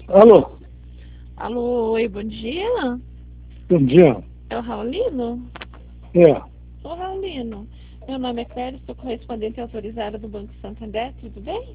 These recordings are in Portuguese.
Alô, Alô, oi, bom dia. bom dia. É o Raulino? É, Ô, Raulino, meu nome é Clélia, sou correspondente autorizada do Banco Santander, tudo bem?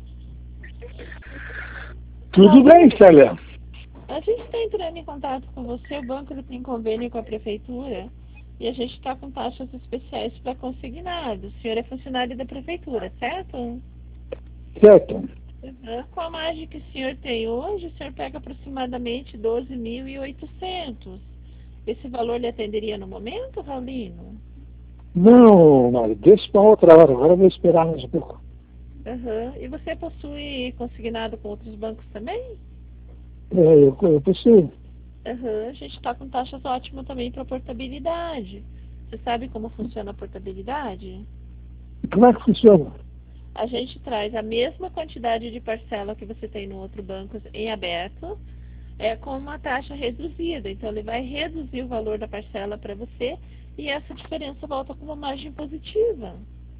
tudo bem, Raulino, Célia? a gente está entrando em contato com você, o banco ele tem convênio com a prefeitura e a gente está com taxas especiais para consignado. O senhor é funcionário da prefeitura, certo? Certo. Com a margem que o senhor tem hoje, o senhor pega aproximadamente 12.800. Esse valor lhe atenderia no momento, Raulino? Não, Mário, deixa para outra hora. Agora eu vou esperar mais um pouco. E você possui consignado com outros bancos também? Eu preciso. A gente está com taxas ótimas também para portabilidade. Você sabe como funciona a portabilidade? Como é que funciona? A gente traz a mesma quantidade de parcela que você tem no outro banco em aberto, com uma taxa reduzida. Então, ele vai reduzir o valor da parcela para você e essa diferença volta com uma margem positiva.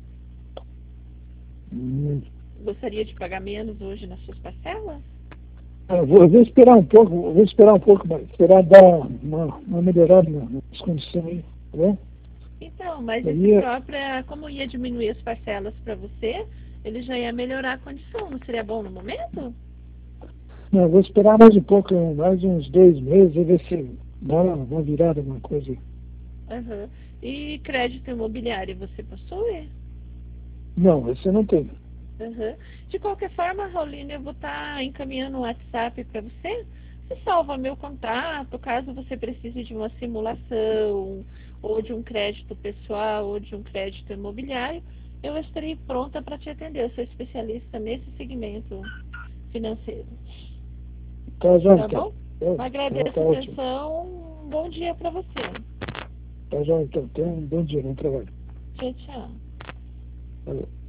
Hum, Gostaria de pagar menos hoje nas suas parcelas? eu vou esperar um pouco, Mário. Esperar dar uma melhorada nas condições aí, tá bom? Então, mas esse Aí, como ia diminuir as parcelas para você, ele já ia melhorar a condição. Não seria bom no momento? não, eu vou esperar mais um pouco, mais uns 2 meses, e ver se dá uma virada, alguma coisa aí. Aham. E crédito imobiliário você possui? Não, esse eu não tenho. Aham. De qualquer forma, Raulina, eu vou estar encaminhando um WhatsApp para você. Você salva meu contato, caso você precise de uma simulação, ou de um crédito pessoal, ou de um crédito imobiliário, eu estarei pronta para te atender. Eu sou especialista nesse segmento financeiro. Tá, já Tá então. bom? Tá Agradeço a ótimo. atenção. Um bom dia para você. Tá, já então. Tenha um bom dia, bom trabalho. Tchau, tchau. Valeu.